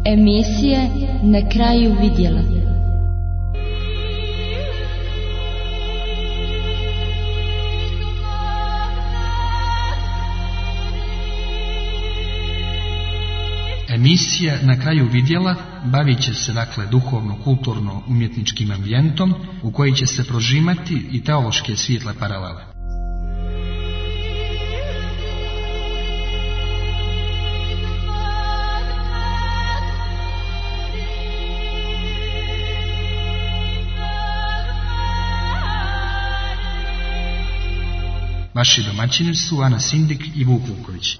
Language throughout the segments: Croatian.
Emisija Na kraju vidjela. Emisija Na kraju vidjela bavit će se duhovno-kulturno-umjetničkim ambijentom u koji će se prožimati i teološke svijetle paralele. Vaši domaćini su Ana Sindik i Vuk Vuković.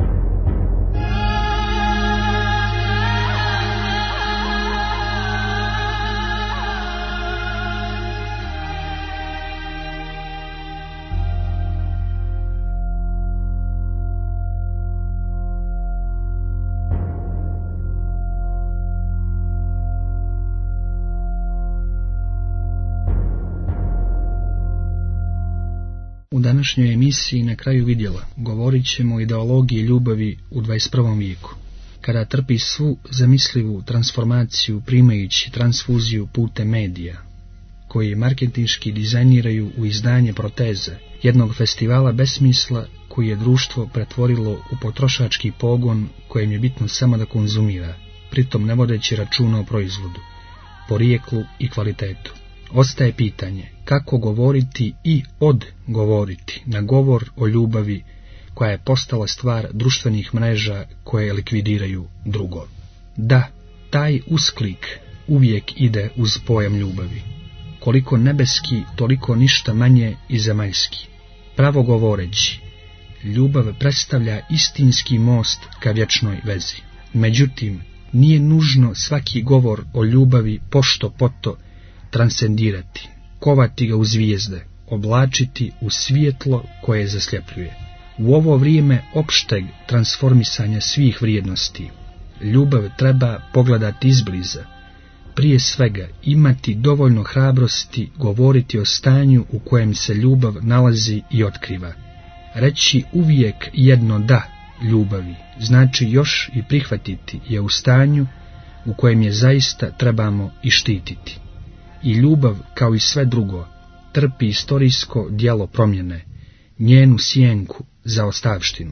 U današnjoj emisiji Na kraju vidjela govorit ćemo o ideologiji ljubavi u 21. vijeku, kada trpi svu zamislivu transformaciju primajući transfuziju putem medija, koji marketinški dizajniraju u izdanje proteze jednog festivala besmisla koji je društvo pretvorilo u potrošački pogon kojem je bitno samo da konzumira, pritom ne vodeći računa o proizvodu, porijeklu i kvalitetu. Ostaje pitanje kako govoriti i odgovoriti na govor o ljubavi koja je postala stvar društvenih mreža koje likvidiraju drugo. Da, taj usklik uvijek ide uz pojam ljubavi. Koliko nebeski, toliko ništa manje i zemaljski. Pravo govoreći, ljubav predstavlja istinski most ka vječnoj vezi. Međutim, nije nužno svaki govor o ljubavi pošto poto transcendirati, kovati ga u zvijezde, oblačiti u svjetlo koje zasljepljuje. U ovo vrijeme opšteg transformisanja svih vrijednosti, ljubav treba pogledati izbliza, prije svega imati dovoljno hrabrosti govoriti o stanju u kojem se ljubav nalazi i otkriva. Reći uvijek jedno da ljubavi, znači još i prihvatiti je u stanju u kojem je zaista trebamo i štititi. I ljubav, kao i sve drugo, trpi istorijsko djelo promjene, njenu sjenku za ostavštinu.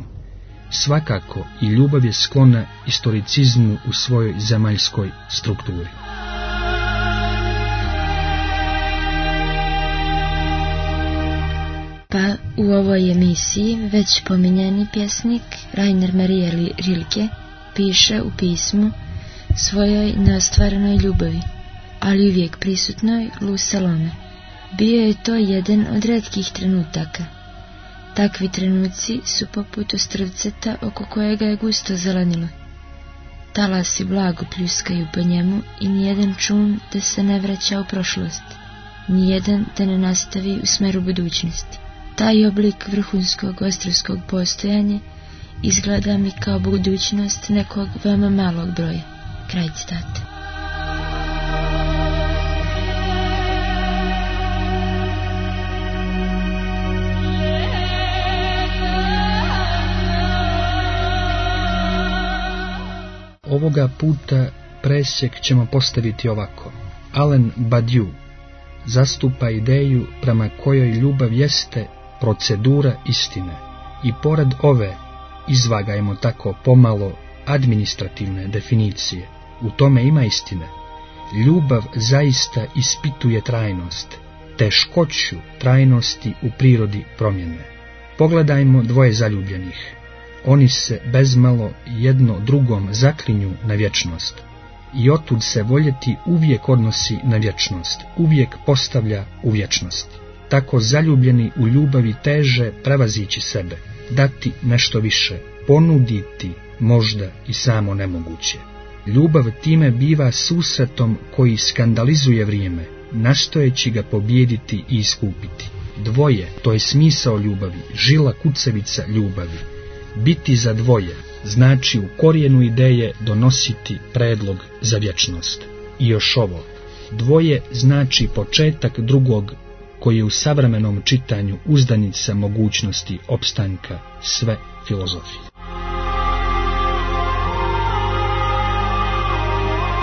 Svakako i ljubav je sklona istoricizmu u svojoj zemaljskoj strukturi. Pa u ovoj emisiji već pominjeni pjesnik Rainer Maria Rilke piše u pismu svojoj neostvarenoj ljubavi, ali uvijek prisutnoj Lu Salome. Bio je to jedan od retkih trenutaka. Takvi trenuci su poput ostrvceta oko kojega je gusto zelenilo. Talasi blago pljuskaju po njemu i nijedan čun da se ne vraća u prošlost, nijedan da ne nastavi u smeru budućnosti. Taj oblik vrhunskog ostrovskog postojanja izgleda mi kao budućnost nekog veoma malog broja. Kraj citata. Ovoga puta presjek ćemo postaviti ovako. Alain Badiou zastupa ideju prema kojoj ljubav jeste procedura istine i pored ove, izvagajmo tako pomalo, administrativne definicije, u tome ima istine. Ljubav zaista ispituje trajnost, teškoću trajnosti u prirodi promjene. Pogledajmo dvoje zaljubljenih. Oni se bezmalo jedno drugom zaklinju na vječnost. I otud se voljeti uvijek odnosi na vječnost, uvijek postavlja u vječnosti. Tako zaljubljeni u ljubavi teže prevazići sebe, dati nešto više, ponuditi možda i samo nemoguće. Ljubav time biva susretom koji skandalizuje vrijeme, nastojeći ga pobijediti i iskupiti. Dvoje, to je smisao ljubavi, žila kucavica ljubavi. Biti za dvoje znači u korijenu ideje donositi predlog za vječnost. I još ovo, dvoje znači početak drugog koji je u savremenom čitanju uzdanica mogućnosti opstanka sve filozofije.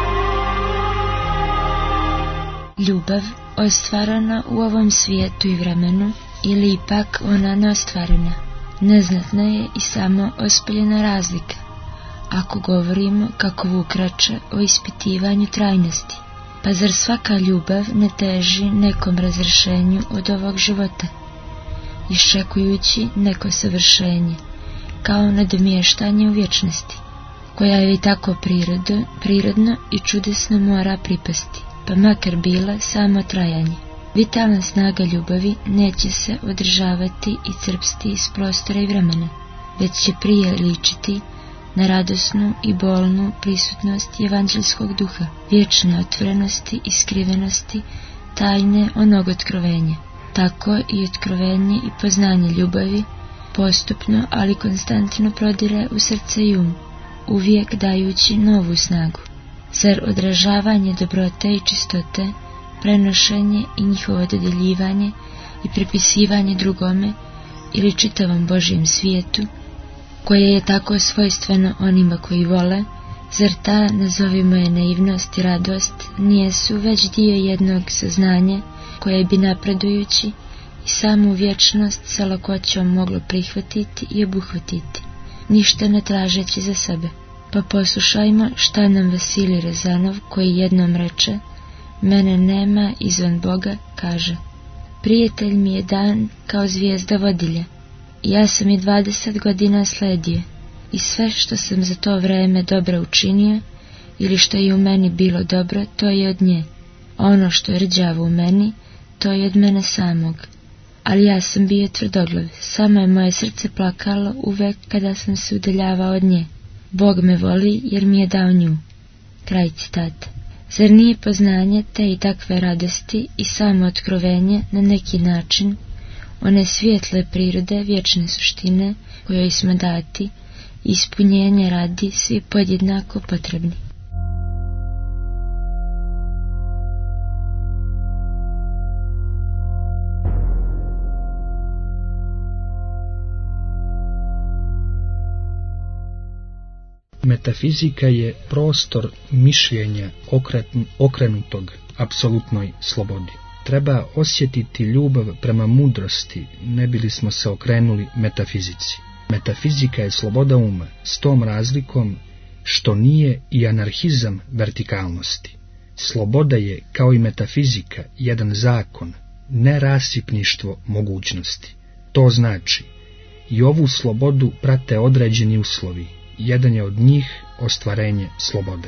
ljubav ostvarena u ovom svijetu i vremenu ili ipak ona neostvarena? Neznatna je i samo ospoljena razlika, ako govorimo kako Vuk reče o ispitivanju trajnosti. Pa zar svaka ljubav ne teži nekom razrešenju od ovog života, iščekujući neko savršenje, kao nadomještanje u vječnosti, koja je i tako prirodno i čudesno mora pripasti, pa makar bila samo trajanje. Vitalna snaga ljubavi neće se održavati i crpsti iz prostora i vremena, već će prije ličiti na radosnu i bolnu prisutnost evanđelskog duha, vječne otvorenosti i skrivenosti, tajne onog otkrovenja. Tako i otkrovenje i poznanje ljubavi postupno, ali konstantno prodire u srce i um, uvijek dajući novu snagu. Zar odražavanje dobrote i čistote, prenošenje i njihovo dodeljivanje i pripisivanje drugome ili čitavom Božjem svijetu, koje je tako svojstveno onima koji vole, zar ta, nazovimo je, naivnost i radost, nijesu već dio jednog saznanja koje bi napredujući i samu vječnost sa lakoćom moglo prihvatiti i obuhvatiti, ništa ne tražeći za sebe? Pa poslušajmo šta nam Vasilij Rezanov, koji jednom reče: mene nema izvan Boga, kaže: prijatelj mi je dan kao zvijezda vodilja, i ja sam je 20 godina sledio, i sve što sam za to vreme dobro učinio, ili što je u meni bilo dobro, to je od nje. Ono što je rđavo u meni, to je od mene samog. Ali ja sam bio tvrdoglav, samo je moje srce plakalo uvek kada sam se udaljavao od nje. Bog me voli jer mi je dao nju. Kraj citata. Zar nije poznanje te i takve radosti i samo otkrovenje na neki način one svijetle prirode vječne suštine kojoj smo dati, ispunjenje radi svi podjednako potrebni? Metafizika je prostor mišljenja okrenutog apsolutnoj slobodi. Treba osjetiti ljubav prema mudrosti, ne bili smo se okrenuli metafizici. Metafizika je sloboda uma, s tom razlikom što nije i anarhizam vertikalnosti. Sloboda je, kao i metafizika, jedan zakon, ne rasipništvo mogućnosti. To znači, i ovu slobodu prate određeni uslovi. Jedan je od njih ostvarenje slobode.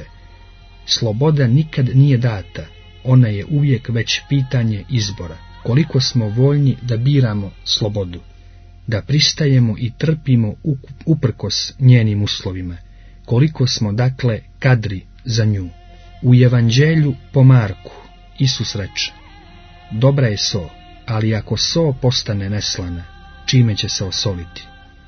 Sloboda nikad nije data, ona je uvijek već pitanje izbora. Koliko smo voljni da biramo slobodu, da pristajemo i trpimo uprkos njenim uslovima, koliko smo dakle kadri za nju. U Evanđelju po Marku Isus reče: dobra je so, ali ako so postane neslana, čime će se osoliti?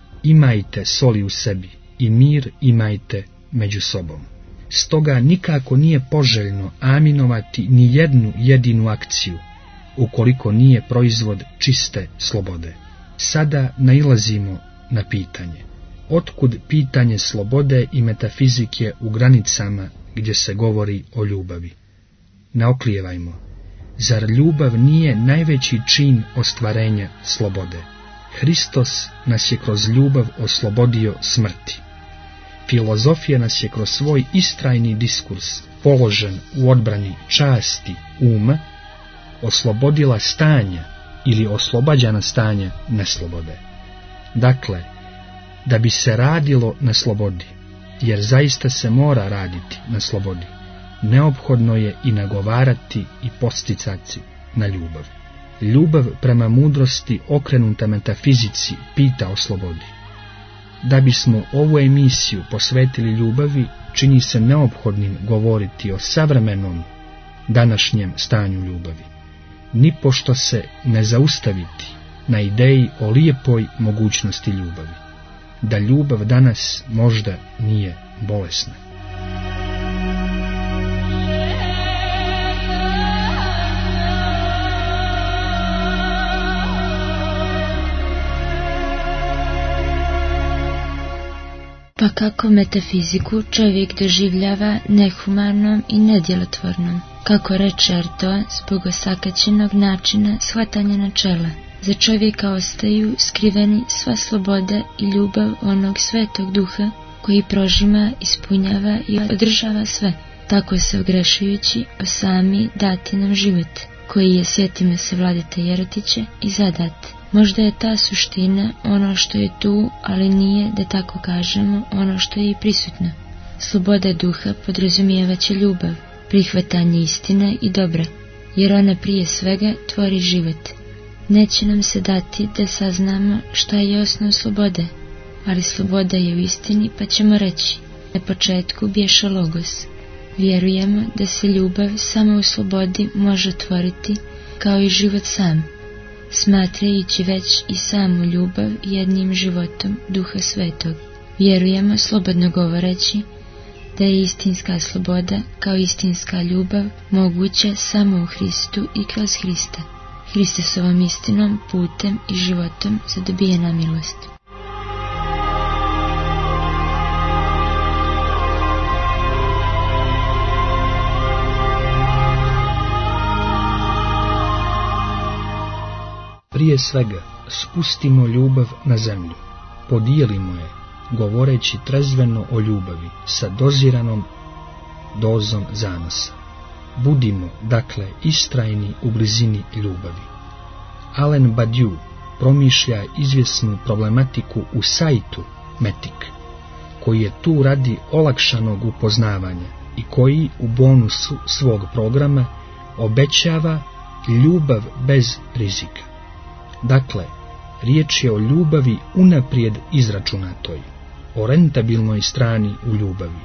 Imajte soli u sebi i mir imajte među sobom. Stoga nikako nije poželjno aminovati ni jednu jedinu akciju, ukoliko nije proizvod čiste slobode. Sada nailazimo na pitanje: otkud pitanje slobode i metafizike u granicama gdje se govori o ljubavi? Ne oklijevajmo. Zar ljubav nije najveći čin ostvarenja slobode? Hristos nas je kroz ljubav oslobodio smrti. Filozofija nas je kroz svoj istrajni diskurs, položen u odbrani časti uma, oslobodila stanja ili oslobađana stanja neslobode. Dakle, da bi se radilo na slobodi, jer zaista se mora raditi na slobodi, neophodno je i nagovarati i posticati na ljubav. Ljubav prema mudrosti okrenuta metafizici pita o slobodi. Da bismo ovu emisiju posvetili ljubavi, čini se neophodnim govoriti o savremenom današnjem stanju ljubavi. Nipošto se ne zaustaviti na ideji o lijepoj mogućnosti ljubavi. Da ljubav danas možda nije bolesna. Pa A kako metafiziku čovjek doživljava nehumanom i nedjelotvornom, kako reče Artaud, zbog osakaćenog načina shvatanja načela. Za čovjeka ostaju skriveni sva sloboda i ljubav onog svetog duha koji prožima, ispunjava i održava sve, tako se ogrešujući o sami dati nam život, koji je, sjetimo se Vladete Jerotića, i zadat. Možda je ta suština ono što je tu, ali nije, da tako kažemo, ono što je i prisutno. Sloboda duha podrazumijevaće ljubav, prihvatanje istine i dobra, jer ona prije svega tvori život. Neće nam se dati da saznamo šta je osnov slobode, ali sloboda je u istini, pa ćemo reći: na početku bješe logos. Vjerujemo da se ljubav samo u slobodi može otvoriti, kao i život sam, smatrajući već i samu ljubav jednim životom Duha Svetog. Vjerujemo, slobodno govoreći, da je istinska sloboda kao istinska ljubav moguća samo u Hristu i kroz Hrista. Hristosovom istinom, putem i životom zadobijena milost. Prije svega, spustimo ljubav na zemlju, podijelimo je, govoreći trezveno o ljubavi, sa doziranom dozom zanosa. Budimo, dakle, istrajni u blizini ljubavi. Alain Badiou promišlja izvjesnu problematiku u sajtu Metik, koji je tu radi olakšanog upoznavanja i koji u bonusu svog programa obećava ljubav bez rizika. Dakle, riječ je o ljubavi unaprijed izračunatoj, o rentabilnoj strani u ljubavi,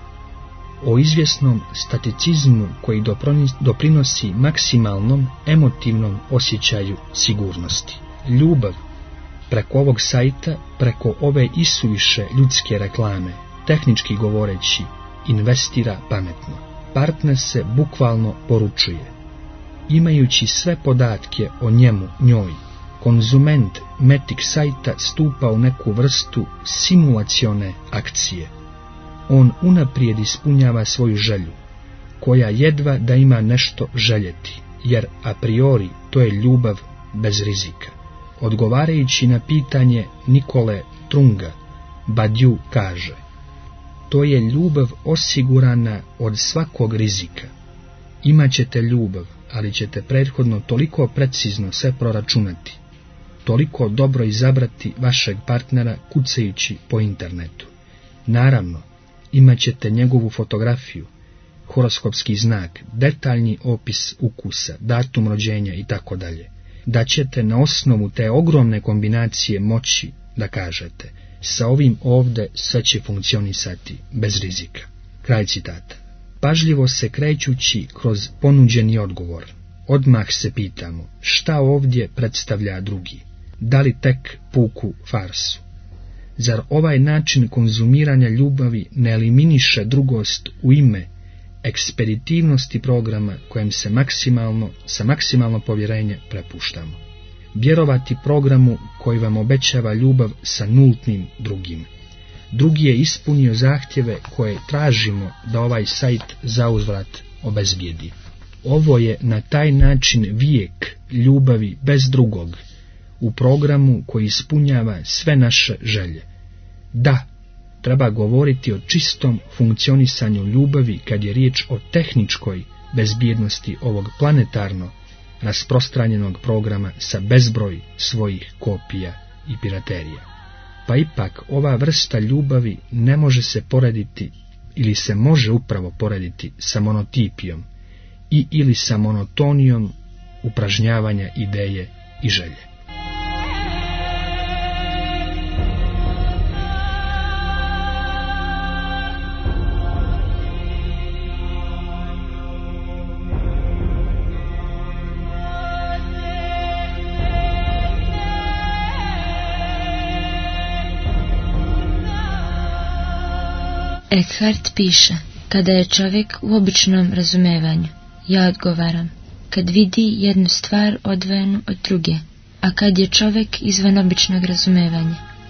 o izvjesnom staticizmu koji doprinosi maksimalnom emotivnom osjećaju sigurnosti. Ljubav preko ovog sajta, preko ove isuviše ljudske reklame, tehnički govoreći, investira pametno. Partner se bukvalno poručuje. Imajući sve podatke o njemu, njoj, konzument Metik sajta stupa u neku vrstu simulacione akcije. On unaprijed ispunjava svoju želju, koja jedva da ima nešto željeti, jer a priori to je ljubav bez rizika. Odgovarajući na pitanje Nikole Trunga, Badiou kaže: to je ljubav osigurana od svakog rizika. Imaćete ljubav, ali ćete prethodno toliko precizno sve proračunati, toliko dobro izabrati vašeg partnera kucajući po internetu. Naravno, imat ćete njegovu fotografiju, horoskopski znak, detaljni opis ukusa, datum rođenja itd. Da ćete na osnovu te ogromne kombinacije moći da kažete: sa ovim ovdje sve će funkcionisati bez rizika. Kraj citata. Pažljivo se krećući kroz ponuđeni odgovor, odmah se pitamo šta ovdje predstavlja drugi, da li tek puku farsu. Zar ovaj način konzumiranja ljubavi ne eliminiše drugost u ime ekspeditivnosti programa kojem se sa maksimalno povjerenje prepuštamo? Vjerovati programu koji vam obećava ljubav sa nultnim drugim. Drugi je ispunio zahtjeve koje tražimo da ovaj sajt zauzvrat obezbijedi. Ovo je na taj način vijek ljubavi bez drugog, u programu koji ispunjava sve naše želje. Da, treba govoriti o čistom funkcionisanju ljubavi kad je riječ o tehničkoj bezbjednosti ovog planetarno rasprostranjenog programa sa bezbroj svojih kopija i piraterija. Pa ipak ova vrsta ljubavi ne može se porediti ili se može upravo porediti sa monotipijom i ili sa monotonijom upražnjavanja ideje i želje. Eckhart piše: kada je čovjek u običnom razumevanju, ja odgovaram, kad vidi jednu stvar odvojenu od druge, a kad je čovjek izvan običnog razumevanja,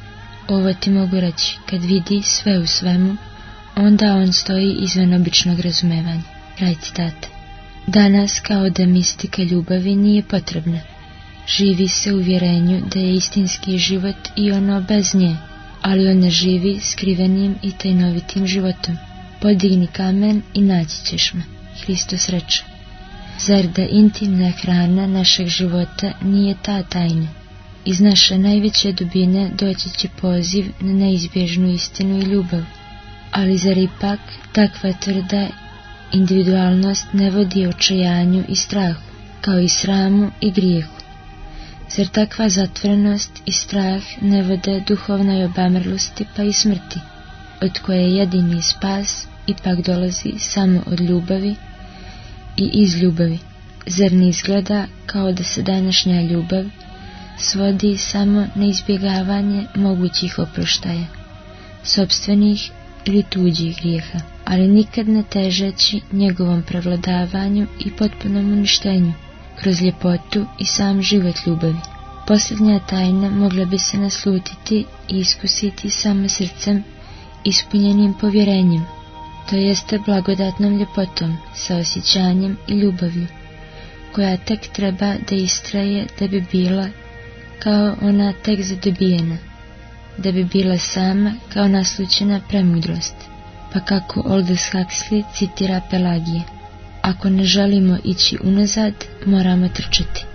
Ovo ti mogu reći, kad vidi sve u svemu, onda on stoji izvan običnog razumevanja. Kraj citata. Danas kao da mistika ljubavi nije potrebna. Živi se u uvjerenju da je istinski život i ono bez nje, ali on ne živi skrivenim i tajnovitim životom. Podigni kamen i naći ćeš me, Hristos reče. Zar da intimna hrana našeg života nije ta tajna? Iz naše najveće dubine doći će poziv na neizbježnu istinu i ljubav. Ali zar ipak takva tvrda individualnost ne vodi očajanju i strahu, kao i sramu i grijehu? Zar takva zatvorenost i strah ne vode duhovnoj obamrlosti pa i smrti, od koje jedini spas ipak dolazi samo od ljubavi i iz ljubavi? Zar ne izgleda kao da se današnja ljubav svodi samo na izbjegavanje mogućih oproštaja, sopstvenih ili tuđih grijeha, ali nikad ne težeći njegovom prevladavanju i potpunom uništenju kroz ljepotu i sam život ljubavi? Posljednja tajna mogla bi se naslutiti i iskusiti samo srcem ispunjenim povjerenjem, to jeste blagodatnom ljepotom, saosjećanjem i ljubavlju, koja tek treba da istraje da bi bila kao ona tek zadobijena, da bi bila sama kao naslućena premudrost. Pa kako Aldous Huxley citira Pelagije, ako ne želimo ići unazad, moramo trčati.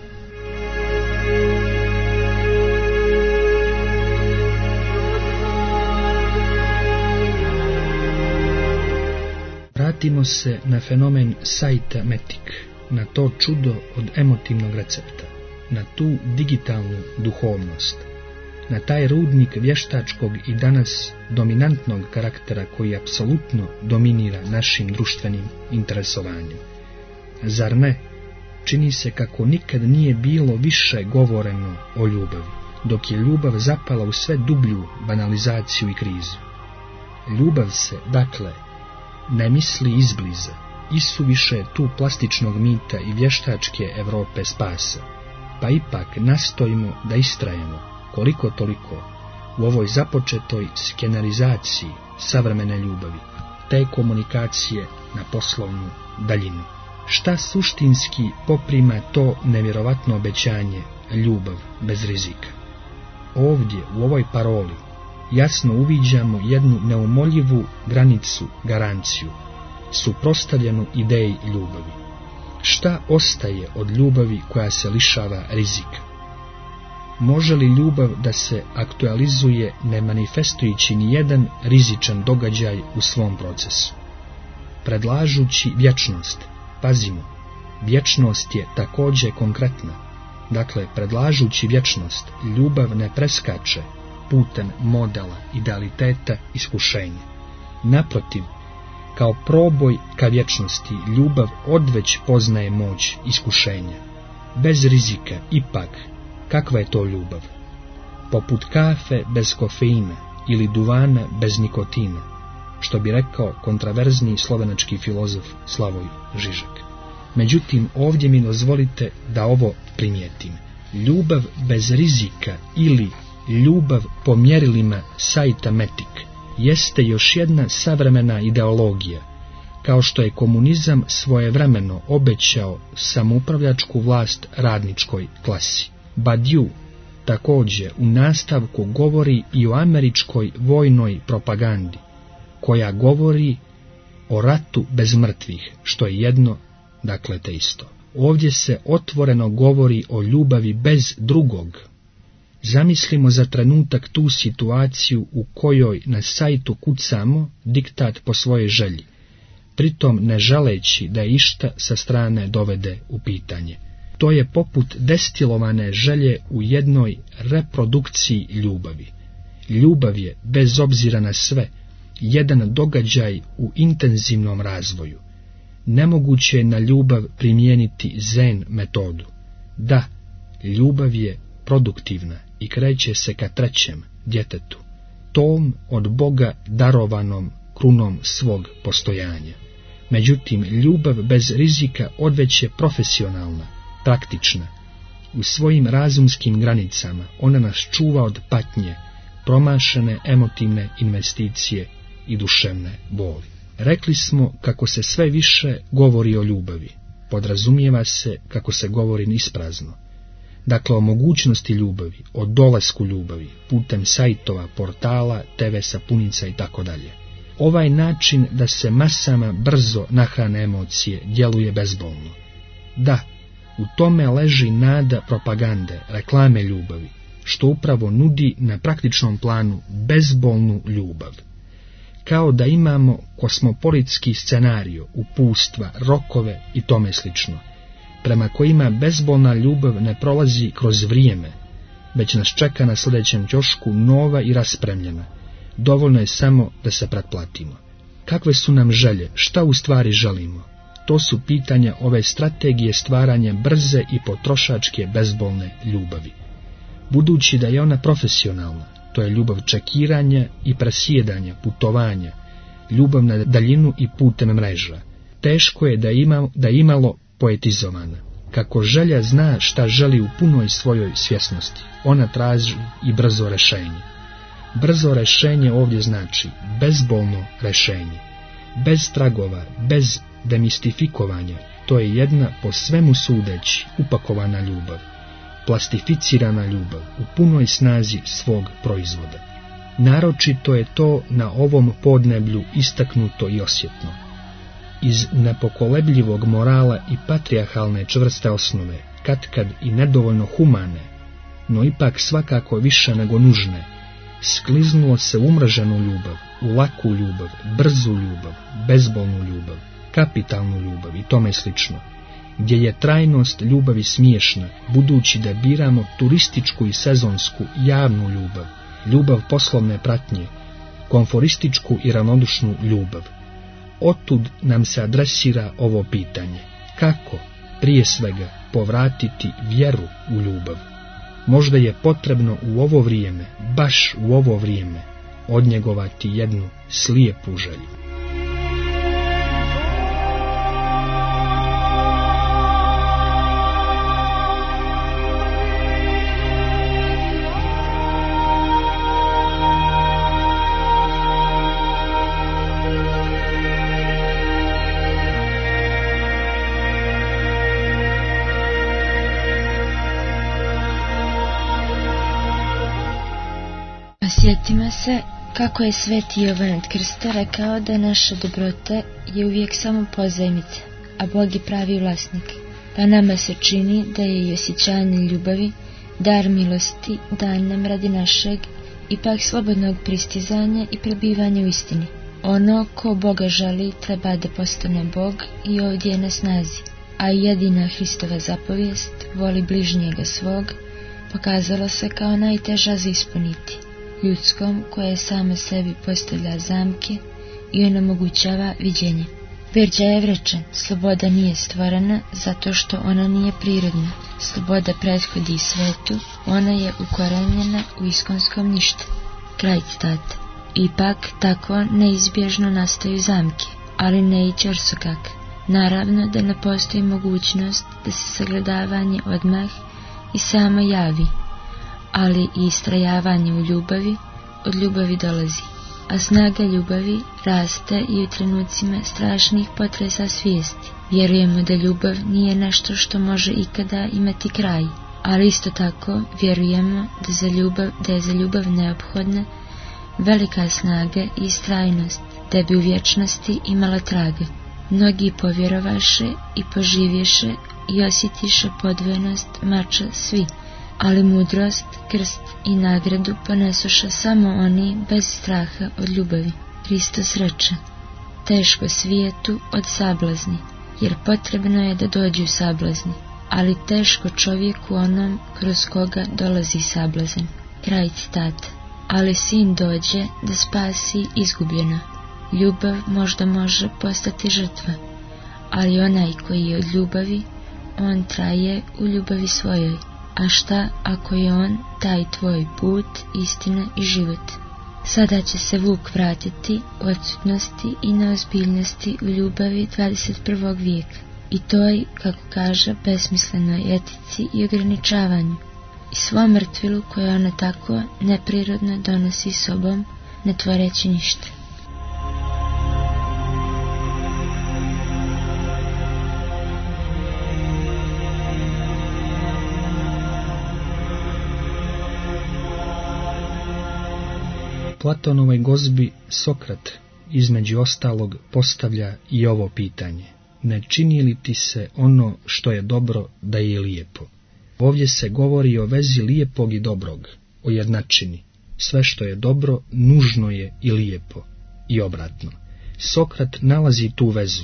Vratimo se na fenomen sajta Metik, na to čudo od emotivnog recepta, na tu digitalnu duhovnost, na taj rudnik vještačkog i danas dominantnog karaktera koji apsolutno dominira našim društvenim interesovanjem. Zar ne? Čini se kako nikad nije bilo više govoreno o ljubavi, dok je ljubav zapala u sve dublju banalizaciju i krizu. Ljubav se, dakle, ne misli izbliza, isuviše tu plastičnog mita i vještačke Europe spasa, pa ipak nastojimo da istrajemo, koliko toliko, u ovoj započetoj skenarizaciji savremene ljubavi, te komunikacije na poslovnu daljinu. Šta suštinski poprima to nevjerovatno obećanje ljubav bez rizika? Ovdje, u ovoj paroli, jasno uviđamo jednu neumoljivu granicu, garanciju, suprotstavljenu ideji ljubavi. Šta ostaje od ljubavi koja se lišava rizika? Može li ljubav da se aktualizuje ne manifestujući ni jedan rizičan događaj u svom procesu? Predlažući vječnost, pazimo, vječnost je također konkretna. Dakle, predlažući vječnost, ljubav ne preskače putem modela, idealiteta, iskušenja. Naprotiv, kao proboj ka vječnosti, ljubav odveć poznaje moć iskušenja. Bez rizika, ipak, kakva je to ljubav? Poput kafe bez kofeina ili duvana bez nikotina, što bi rekao kontraverzni slovenački filozof Slavoj Žižek. Međutim, ovdje mi dozvolite da ovo primijetim. Ljubav bez rizika ili ljubav po mjerilima sajta Metik jeste još jedna savremena ideologija, kao što je komunizam svojevremeno obećao samoupravljačku vlast radničkoj klasi. Badiou također u nastavku govori i o američkoj vojnoj propagandi, koja govori o ratu bez mrtvih, što je jedno, dakle te isto. Ovdje se otvoreno govori o ljubavi bez drugog. Zamislimo za trenutak tu situaciju u kojoj na sajtu kucamo diktat po svojoj želji, pritom ne želeći da išta sa strane dovede u pitanje. To je poput destilovane želje u jednoj reprodukciji ljubavi. Ljubav je, bez obzira na sve, jedan događaj u intenzivnom razvoju. Nemoguće je na ljubav primijeniti zen metodu. Da, ljubav je produktivna i kreće se ka trećem, djetetu, tom od Boga darovanom krunom svog postojanja. Međutim, ljubav bez rizika odveć je profesionalna, praktična. U svojim razumskim granicama ona nas čuva od patnje, promašene emotivne investicije i duševne boli. Rekli smo kako se sve više govori o ljubavi, podrazumijeva se kako se govori isprazno. Dakle, o mogućnosti ljubavi, o dolasku ljubavi, putem sajtova, portala, TV sapunica i tako dalje. Ovaj način da se masama brzo nahrane emocije djeluje bezbolno. Da, u tome leži nada propagande, reklame ljubavi, što upravo nudi na praktičnom planu bezbolnu ljubav. Kao da imamo kosmopolitski scenario, upustva, rokove i tome slično, prema kojima bezbolna ljubav ne prolazi kroz vrijeme, već nas čeka na sljedećem ćošku nova i raspremljena. Dovoljno je samo da se pretplatimo. Kakve su nam želje, šta u stvari želimo? To su pitanja ove strategije stvaranja brze i potrošačke bezbolne ljubavi. Budući da je ona profesionalna, to je ljubav čekiranja i presjedanja, putovanja, ljubav na daljinu i putem mreža. Teško je da je imalo poetizovana. Kako želja zna šta želi u punoj svojoj svjesnosti, ona traži i brzo rješenje. Brzo rješenje ovdje znači bezbolno rješenje. Bez tragova, bez demistifikovanja, to je jedna po svemu sudeći upakovana ljubav, plastificirana ljubav u punoj snazi svog proizvoda. Naročito je to na ovom podneblju istaknuto i osjetno. Iz nepokolebljivog morala i patrijarhalne čvrste osnove, katkad i nedovoljno humane, no ipak svakako više nego nužne, skliznulo se umrženu ljubav, u laku ljubav, brzu ljubav, bezbolnu ljubav, kapitalnu ljubav i tome slično, gdje je trajnost ljubavi smiješna, budući da biramo turističku i sezonsku javnu ljubav, ljubav poslovne pratnje, konforističku i ravnodušnu ljubav. Otud nam se adresira ovo pitanje: kako, prije svega, povratiti vjeru u ljubav? Možda je potrebno u ovo vrijeme, baš u ovo vrijeme, odnjegovati jednu slijepu želju. Sjetimo se kako je sveti Jovan od Krsta rekao da naša dobrota je uvijek samo pozajmica, a Bog je pravi vlasnik. Pa nama se čini da je i osjećanje ljubavi, dar milosti, dan nam radi našeg, ipak slobodnog pristizanja i prebivanja u istini. Ono ko Boga želi treba da postane Bog i ovdje je na snazi, a i jedina Hristova zapovijest, voli bližnjega svog, pokazala se kao najteža za ispuniti. Ljudskom koje sama sebi postavlja zamke i onemogućava viđenje. Birđa je rečen, sloboda nije stvorena zato što ona nije prirodna. Sloboda prethodi svetu, ona je ukorenjena u iskonskom ništa. Kraj citata. Ipak tako neizbježno nastaju zamke, ali ne i ćorsokak. Naravno da ne postoji mogućnost da se sagledavanje odmah i samo javi, ali i istrajavanje u ljubavi od ljubavi dolazi, a snaga ljubavi raste i u trenucima strašnih potresa svijesti. Vjerujemo da ljubav nije nešto što može ikada imati kraj, ali isto tako vjerujemo da je za ljubav neophodna velika snaga i istrajnost, da bi u vječnosti imala traga. Mnogi povjerovaše i poživješe i osjetiše podvojenost mača svi, ali mudrost, krst i nagradu ponesuše samo oni bez straha od ljubavi. Hristos reče: teško svijetu od sablazni, jer potrebno je da dođu sablazni, ali teško čovjeku onom kroz koga dolazi sablazan. Kraj citata. Ali sin dođe da spasi izgubljeno. Ljubav možda može postati žrtva, ali onaj koji je od ljubavi, on traje u ljubavi svojoj. A šta ako je on taj tvoj put, istina i život? Sada će se vuk vratiti u odsutnosti i neozbiljnosti u ljubavi 21. vijeka i toj, kako kaže, besmislenoj etici i ograničavanju. i svu mrtvilu koju ona tako neprirodno donosi sobom, ne tvoreći ništa. Platonovoj gozbi Sokrat između ostalog postavlja i ovo pitanje: ne čini li ti se ono što je dobro da je lijepo? Ovdje se govori o vezi lijepog i dobrog, o jednačini. Sve što je dobro nužno je i lijepo, i obratno. Sokrat nalazi tu vezu,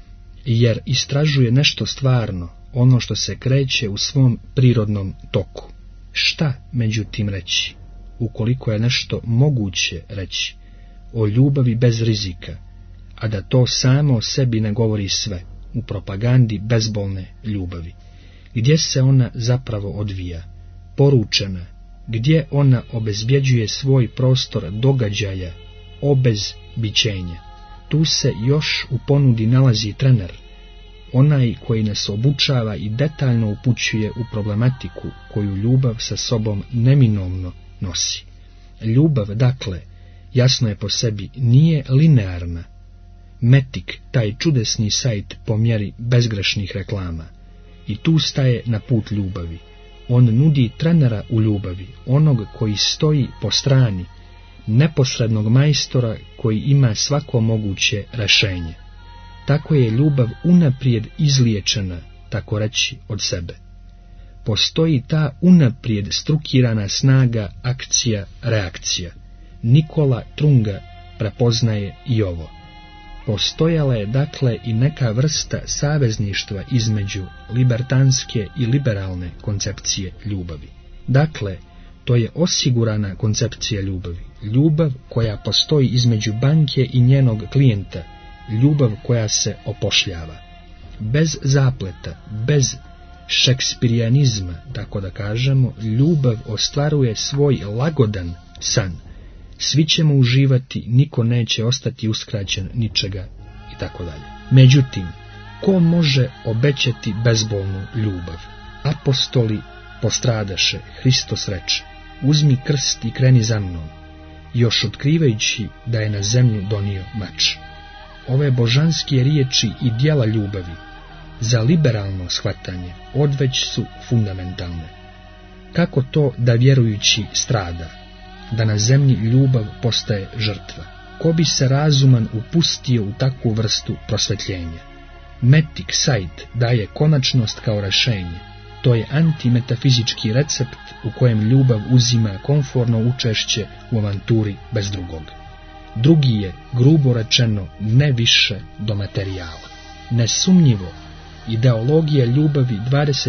jer istražuje nešto stvarno, ono što se kreće u svom prirodnom toku. Šta međutim reći, ukoliko je nešto moguće reći, o ljubavi bez rizika, a da to samo o sebi ne govori sve, u propagandi bezbolne ljubavi? Gdje se ona zapravo odvija, poručena, gdje ona obezbjeđuje svoj prostor događaja, obez bićenja? Tu se još u ponudi nalazi trener, onaj koji nas obučava i detaljno upućuje u problematiku koju ljubav sa sobom neminovno nosi. Ljubav, dakle, jasno je po sebi, nije linearna. Metik, taj čudesni sajt po mjeri bezgrešnih reklama, i tu staje na put ljubavi. On nudi trenera u ljubavi, onog koji stoji po strani, neposrednog majstora koji ima svako moguće rješenje. Tako je ljubav unaprijed izliječena, tako reći, od sebe. Postoji ta unaprijed strukirana snaga akcija-reakcija. Nikola Trunga prepoznaje i ovo. Postojala je dakle i neka vrsta savezništva između libertanske i liberalne koncepcije ljubavi. Dakle, to je osigurana koncepcija ljubavi, ljubav koja postoji između banke i njenog klijenta, ljubav koja se opošljava. Bez zapleta, bez šekspirijanizma, tako da kažemo, ljubav ostvaruje svoj lagodan san. Svi ćemo uživati, niko neće ostati uskraćen ničega i tako dalje. Međutim, ko može obećati bezbolnu ljubav? Apostoli postradaše, Hristos reče: uzmi krst i kreni za mnom, još otkrivajući da je na zemlju donio mač. Ove božanske riječi i djela ljubavi za liberalno shvatanje odveć su fundamentalne. Kako to da vjerujući strada, da na zemlji ljubav postaje žrtva? Ko bi se razuman upustio u takvu vrstu prosvjetljenja? Metik Said daje konačnost kao rješenje. To je antimetafizički recept u kojem ljubav uzima komforno učešće u avanturi bez drugog. Drugi je, grubo rečeno, ne više do materijala. Nesumnjivo, ideologija ljubavi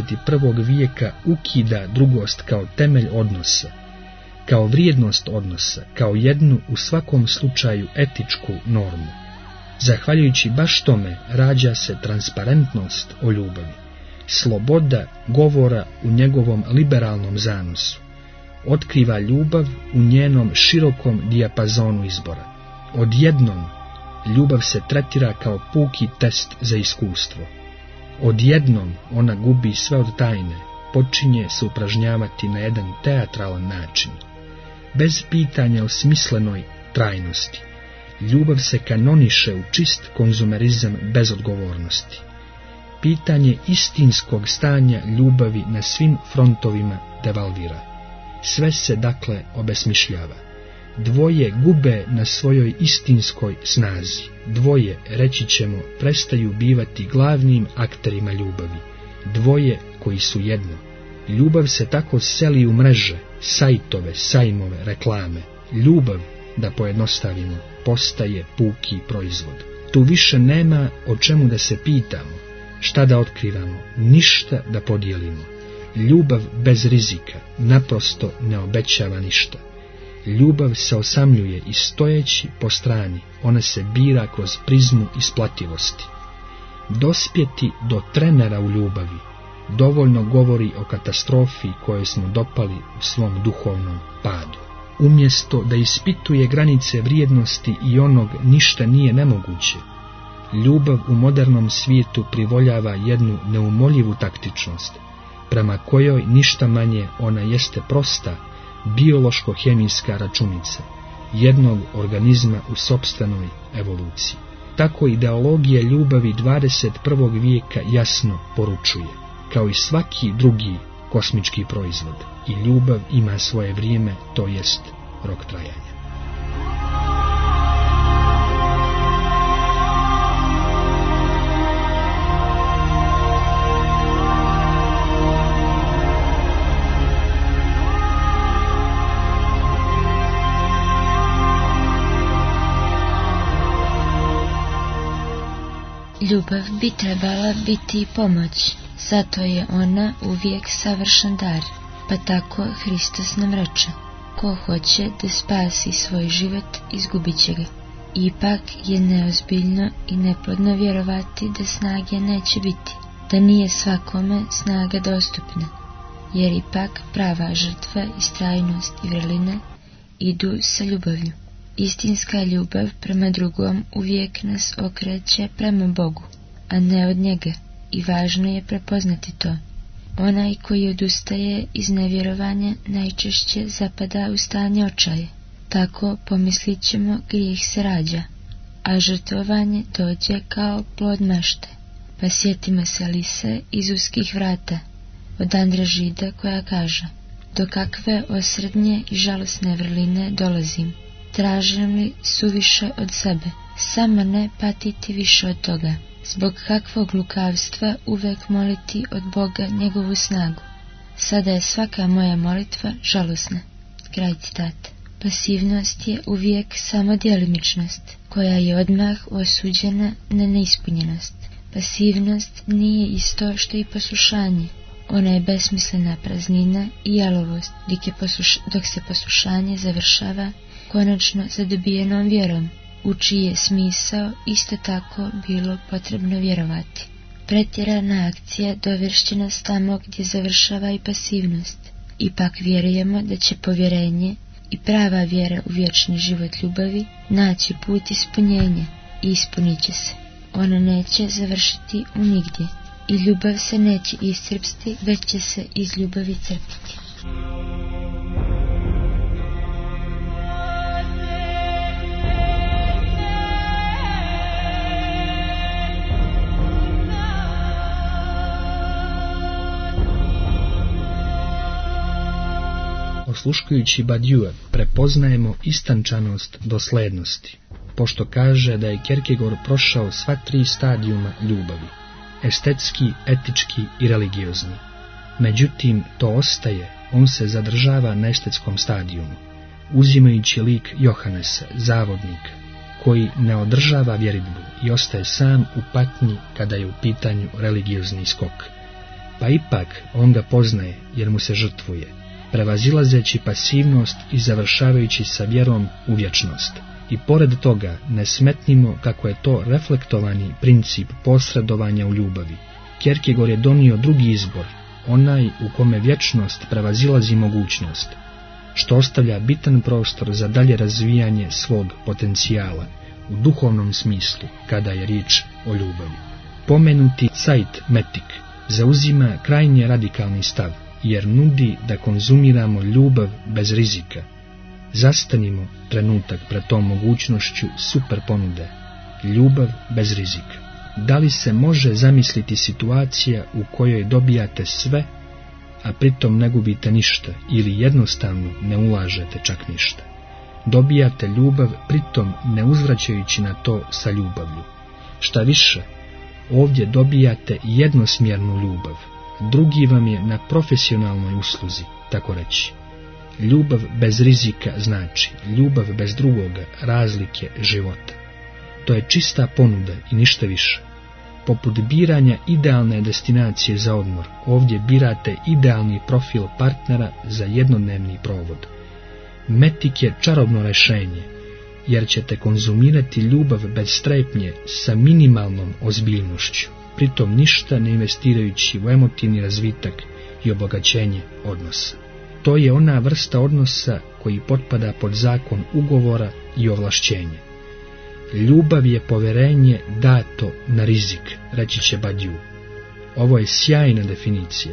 21. vijeka ukida drugost kao temelj odnosa, kao vrijednost odnosa, kao jednu u svakom slučaju etičku normu. Zahvaljujući baš tome rađa se transparentnost o ljubavi, sloboda govora u njegovom liberalnom zanosu, otkriva ljubav u njenom širokom dijapazonu izbora. Odjednom ljubav se tretira kao puki test za iskustvo. Odjednom ona gubi sve od tajne, počinje se upražnjavati na jedan teatralan način. Bez pitanja o smislenoj trajnosti, ljubav se kanoniše u čist konzumerizam bez odgovornosti. Pitanje istinskog stanja ljubavi na svim frontovima devalvira. Sve se dakle obesmišljava. Dvoje gube na svojoj istinskoj snazi. Dvoje, reći ćemo, prestaju bivati glavnim akterima ljubavi. Dvoje koji su jedno. Ljubav se tako seli u mreže, sajtove, sajmove, reklame. Ljubav, da pojednostavimo, postaje puki proizvod. Tu više nema o čemu da se pitamo, šta da otkrivamo, ništa da podijelimo. Ljubav bez rizika naprosto ne obećava ništa. Ljubav se osamljuje i stojeći po strani, ona se bira kroz prizmu isplativosti. Dospjeti do trenera u ljubavi dovoljno govori o katastrofi kojoj smo dopali u svom duhovnom padu. Umjesto da ispituje granice vrijednosti i onog ništa nije nemoguće, ljubav u modernom svijetu privoljava jednu neumoljivu taktičnost, prema kojoj ništa manje ona jeste prosta biološko-hemijska računica jednog organizma u sopstvenoj evoluciji. Tako ideologija ljubavi 21. vijeka jasno poručuje, kao i svaki drugi kosmički proizvod, i ljubav ima svoje vrijeme, to jest rok trajanja. Ljubav bi trebala biti pomoć, zato je ona uvijek savršen dar, pa tako Hristos nam reče: ko hoće da spasi svoj život, izgubit će ga. Ipak je neozbiljno i neplodno vjerovati da snage neće biti, da nije svakome snaga dostupna, jer ipak prava žrtva, istrajnost i vrline idu sa ljubavlju. Istinska ljubav prema drugom uvijek nas okreće prema Bogu, a ne od njega, i važno je prepoznati to. Onaj koji odustaje iz nevjerovanja najčešće zapada u stanje očaja. Tako pomislit ćemo, grijeh se rađa, a žrtvovanje dođe kao plod mašte. Pa sjetimo se Lise iz uskih vrata od Andre Žida, koja kaže: do kakve osrednje i žalosne vrline dolazim, tražim li suviše od sebe, samo ne patiti više od toga, zbog kakvog lukavstva uvek moliti od Boga njegovu snagu. Sada je svaka moja molitva žalosna. Kraj citata. Pasivnost je uvijek samo djelimičnost, koja je odmah osuđena na neispunjenost. Pasivnost nije isto što i poslušanje. Ona je besmislena praznina i jalovost, dok se poslušanje završava konačno zadobijenom vjerom, u čiji je smisao isto tako bilo potrebno vjerovati. Pretjerana akcija dovešće nas tamo gdje završava i pasivnost. Ipak vjerujemo da će povjerenje i prava vjera u vječni život ljubavi naći put ispunjenja i ispunit će se. Ona neće završiti u nigdje i ljubav se neće iscrpsti, već će se iz ljubavi crpiti. Osluškujući Badiou prepoznajemo istančanost doslednosti, pošto kaže da je Kierkegaard prošao sva 3 stadijuma ljubavi, estetski, etički i religiozni. Međutim, to ostaje, on se zadržava na estetskom stadijumu, uzimajući lik Johannesa, zavodnika, koji ne održava vjeridbu i ostaje sam u patnji kada je u pitanju religiozni skok. Pa ipak on ga poznaje jer mu se žrtvuje, prevazilazeći pasivnost i završavajući sa vjerom u vječnost. I pored toga ne smetnimo kako je to reflektovani princip posredovanja u ljubavi. Kierkegaard je donio drugi izbor, onaj u kome vječnost prevazilazi mogućnost, što ostavlja bitan prostor za dalje razvijanje svog potencijala u duhovnom smislu kada je riječ o ljubavi. Pomenuti Zeitmetik zauzima krajnje radikalni stav, jer nudi da konzumiramo ljubav bez rizika. Zastanimo trenutak pred tom mogućnošću super ponude, ljubav bez rizika. Da li se može zamisliti situacija u kojoj dobijate sve, a pritom ne gubite ništa ili jednostavno ne ulažete čak ništa? Dobijate ljubav, pritom ne uzvraćajući na to sa ljubavlju. Šta više, ovdje dobijate jednosmjernu ljubav, drugi vam je na profesionalnoj usluzi, tako reći. Ljubav bez rizika znači ljubav bez drugoga, razlike života. To je čista ponuda i ništa više. Poput biranja idealne destinacije za odmor, ovdje birate idealni profil partnera za jednodnevni provod. Metik je čarobno rješenje, jer ćete konzumirati ljubav bez strepnje sa minimalnom ozbiljnošću, pritom ništa ne investirajući u emotivni razvitak i obogaćenje odnosa. To je ona vrsta odnosa koji potpada pod zakon ugovora i ovlašćenja. Ljubav je povjerenje dato na rizik, reći će Badiou. Ovo je sjajna definicija,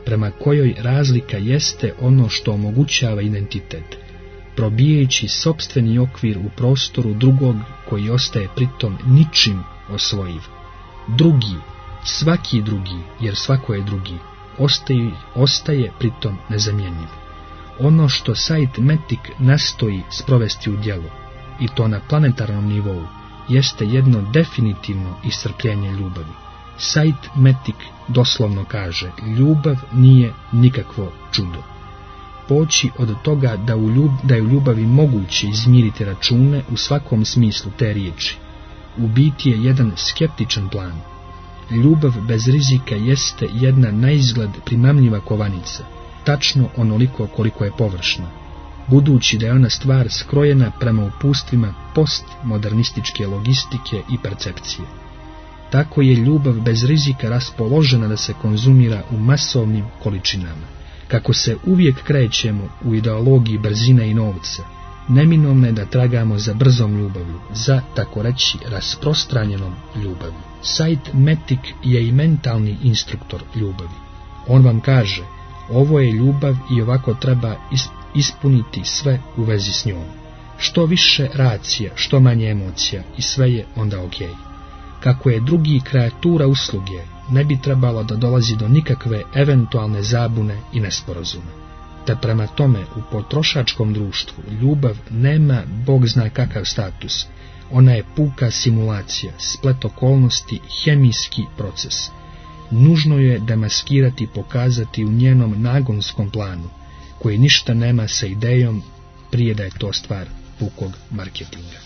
prema kojoj razlika jeste ono što omogućava identitet, probijajući sopstveni okvir u prostoru drugog koji ostaje pritom ničim osvojiv. Drugi, svaki drugi, jer svako je drugi, ostaje pritom nezamjenjiv. Ono što Said Metik nastoji sprovesti u djelo, i to na planetarnom nivou, jeste jedno definitivno iscrpljenje ljubavi. Said Metik doslovno kaže: ljubav nije nikakvo čudo. Poći od toga da je u ljubavi moguće izmiriti račune u svakom smislu te riječi, u biti je jedan skeptičan plan. Ljubav bez rizika jeste jedna naizgled primamljiva kovanica, tačno onoliko koliko je površna, budući da je ona stvar skrojena prema upustvima postmodernističke logistike i percepcije. Tako je ljubav bez rizika raspoložena da se konzumira u masovnim količinama. Kako se uvijek krećemo u ideologiji brzine i novca, neminovno je da tragamo za brzom ljubavlju, za, tako reći, rasprostranjenom ljubavlju. Said Metik je i mentalni instruktor ljubavi. On vam kaže: ovo je ljubav i ovako treba ispuniti sve u vezi s njom. Što više racija, što manje emocija i sve je onda ok. Kako je drugi kreatura usluge, ne bi trebalo da dolazi do nikakve eventualne zabune i nesporazuma. Te prema tome u potrošačkom društvu ljubav nema bog zna kakav status, ona je puka simulacija, splet okolnosti, hemijski proces. Nužno je demaskirati i pokazati u njenom nagonskom planu, koji ništa nema sa idejom prije da je to stvar pukog marketinga.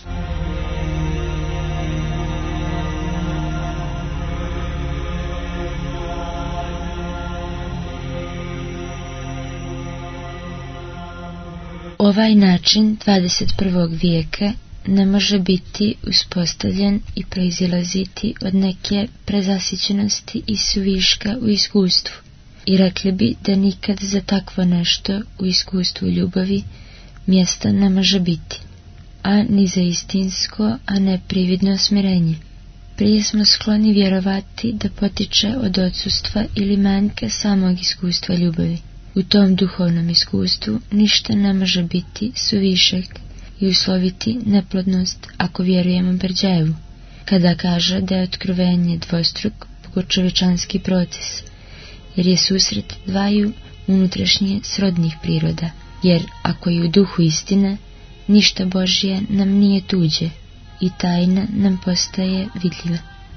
Ovaj način 21. vijeka ne može biti uspostavljen i proizilaziti od neke prezasićenosti i suviška u iskustvu. I rekli bi da nikad za takvo nešto u iskustvu ljubavi mjesta ne može biti, a ni za istinsko, a ne prividno smirenje. Prije smo skloni vjerovati da potiče od odsustva ili manjka samog iskustva ljubavi. U tom duhovnom iskustvu ništa ne može biti suvišak i usloviti neplodnost, ako vjerujemo Berdjajevu, kada kaže da je otkrovenje dvostruk bogočovječanski proces, jer je susret dvaju unutrašnje srodnih priroda, jer ako je u duhu istine, ništa Božje nam nije tuđe i tajna nam postaje vidljiva.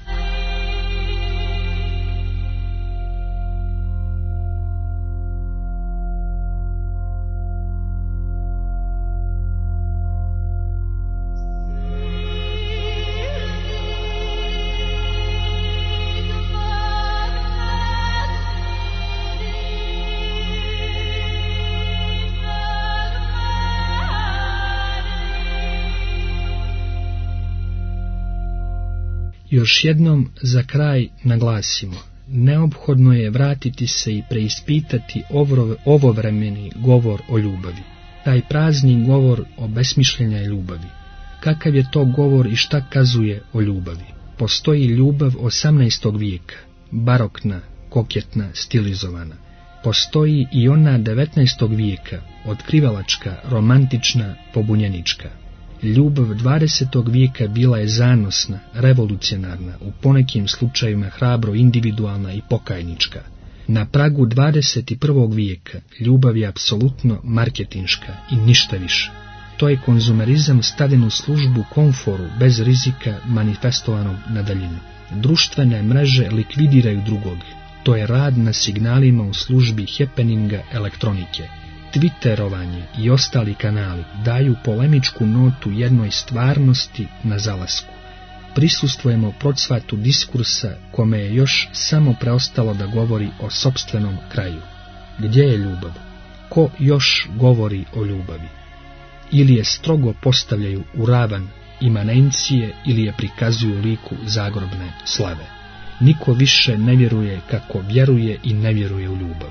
Još jednom za kraj naglasimo, neophodno je vratiti se i preispitati ovovremeni govor o ljubavi, taj prazni govor o besmišljenja ljubavi. Kakav je to govor i šta kazuje o ljubavi? Postoji ljubav 18. vijeka, barokna, koketna, stilizovana. Postoji i ona 19. vijeka, otkrivalačka, romantična, pobunjenička. Ljubav 20. vijeka bila je zanosna, revolucionarna, u ponekim slučajevima hrabro individualna i pokajnička. Na pragu 21. vijeka ljubav je apsolutno marketinška i ništa više. To je konzumerizam stavljen u službu komforu bez rizika manifestovanog na daljinu. Društvene mreže likvidiraju drugog. To je rad na signalima u službi happeninga elektronike. Twitterovanje i ostali kanali daju polemičku notu jednoj stvarnosti na zalasku. Prisustvujemo procvatu diskursa kome je još samo preostalo da govori o sopstvenom kraju. Gdje je ljubav? Ko još govori o ljubavi? Ili je strogo postavljaju u ravan imanencije ili je prikazuju liku zagrobne slave. Niko više ne vjeruje kako vjeruje i ne vjeruje u ljubav.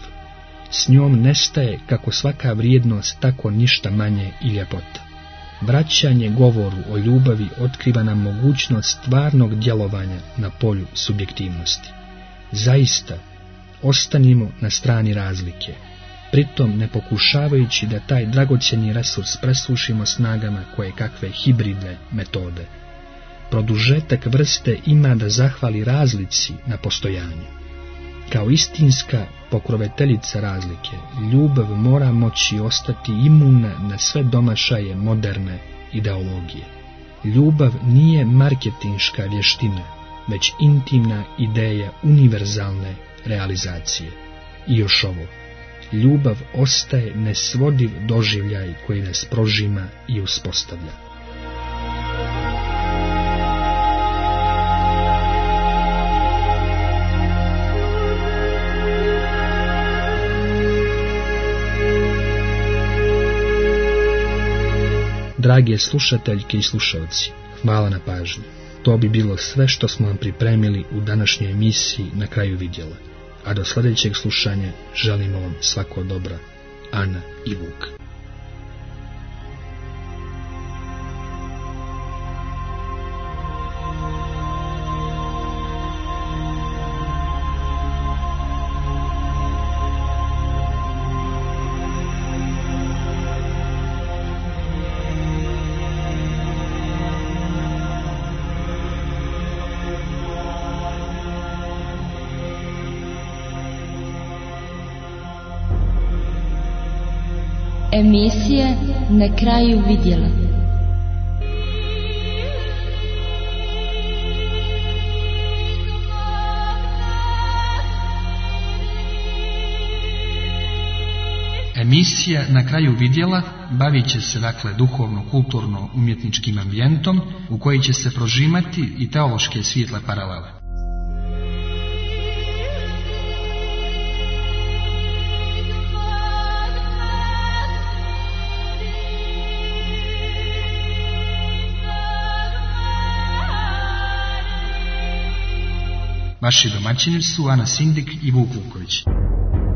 S njom nestaje kako svaka vrijednost, tako ništa manje i ljepota. Vraćanje govoru o ljubavi otkriva nam mogućnost stvarnog djelovanja na polju subjektivnosti. Zaista, ostanimo na strani razlike, pritom ne pokušavajući da taj dragocjeni resurs presušimo snagama koje kakve hibridne metode. Produžetak vrste ima da zahvali razlici na postojanju. Kao istinska pokroviteljica razlike, ljubav mora moći ostati imuna na sve domašaje moderne ideologije. Ljubav nije marketinška vještina, već intimna ideja univerzalne realizacije. I još ovo, ljubav ostaje nesvodiv doživljaj koji nas prožima i uspostavlja. Drage slušateljke i slušalci, hvala na pažnji. To bi bilo sve što smo vam pripremili u današnjoj emisiji Na kraju vidjela. A do sljedećeg slušanja želimo vam svako dobro. Ana i Vuk. Emisija Na kraju vidjela. Emisija Na kraju vidjela bavit će se duhovno-kulturno-umjetničkim ambijentom u koji će se prožimati i teološke svijetle paralele. Vaši domaćini su Ana Sindik i Vuk Vuković.